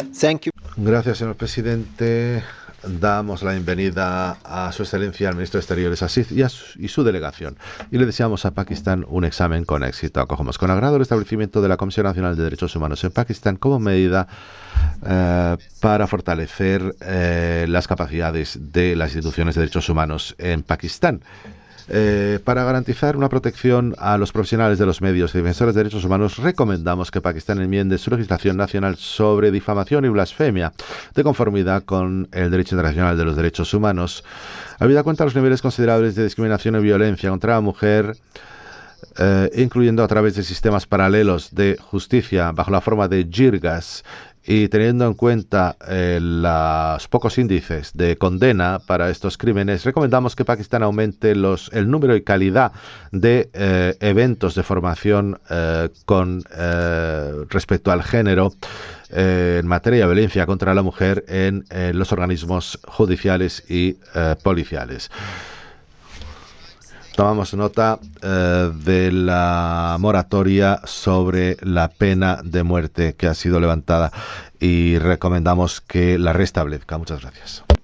Thank you. Gracias, señor presidente. Damos la bienvenida a su excelencia, al ministro de Exteriores Asif y su delegación. Y le deseamos a Pakistán un examen con éxito. Acogemos con agrado el establecimiento de la Comisión Nacional de Derechos Humanos en Pakistán como medida para fortalecer las capacidades de las instituciones de derechos humanos en Pakistán. Para garantizar una protección a los profesionales de los medios y defensores de derechos humanos, recomendamos que Pakistán enmiende su legislación nacional sobre difamación y blasfemia, de conformidad con el derecho internacional de los derechos humanos. Habida cuenta de los niveles considerables de discriminación y violencia contra la mujer, incluyendo a través de sistemas paralelos de justicia bajo la forma de jirgas y teniendo en cuenta los pocos índices de condena para estos crímenes, recomendamos que Pakistán aumente el número y calidad de eventos de formación con respecto al género en materia de violencia contra la mujer en los organismos judiciales y policiales. Tomamos nota de la moratoria sobre la pena de muerte que ha sido levantada y recomendamos que la restablezca. Muchas gracias.